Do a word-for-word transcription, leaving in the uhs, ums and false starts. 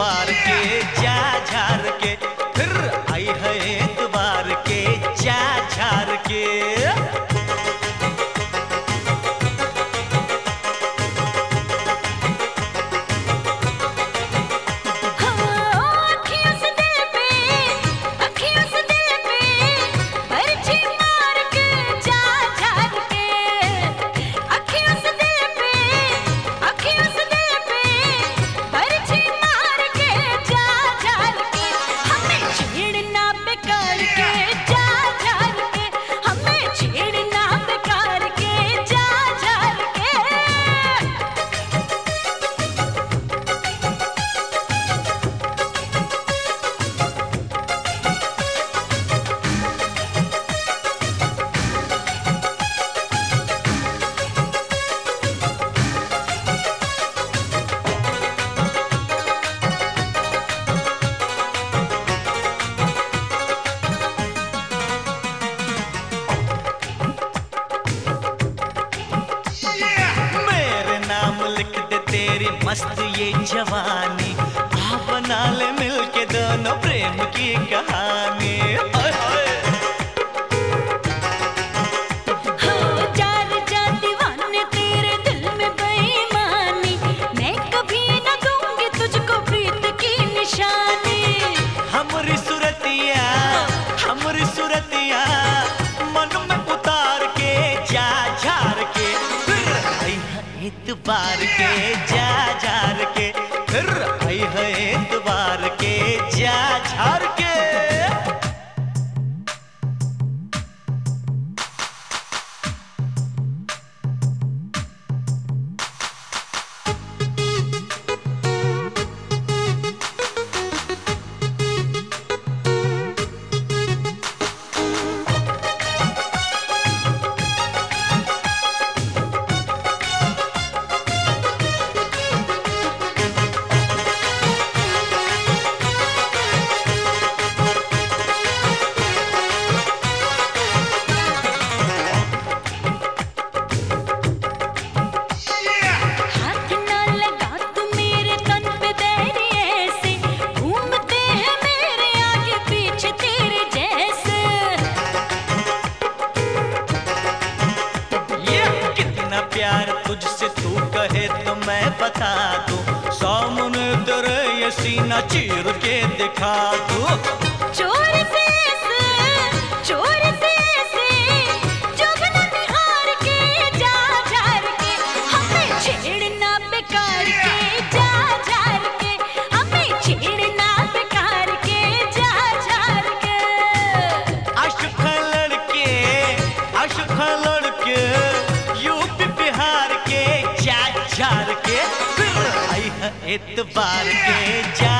एतवार के जा झार के, फिर आई है एतवार के जा झार के। तेरी मस्त ये जवानी, आ बना ले मिलके दोनों प्रेम की कहानी। हाय हाय हो जार जा दीवाने तेरे दिल में बेईमानी, मैं कभी न दूंगी तुझको प्रीत की निशानी। हमारी सूरतिया हमारी सूरतिया मन में उतार के जा झार के, फिर आई है एतवार के जा झार के, फिर आई है एतवार के जा झार के। प्यार तुझसे तू कहे तो मैं बता दूं, सौ मुन तेरे ये सीना चीर के दिखा दूं। चोर से ऐसे, चोर से ऐसे, जुगन निहार के जा झार के, हमें छेड़ना बेकार के जा झार के, हमें छेड़ना बेकार के जा झार के। आशिक लड़के आशिक लड़के यूपी बिहार के जा झार के, फिर आई है एतवार के जा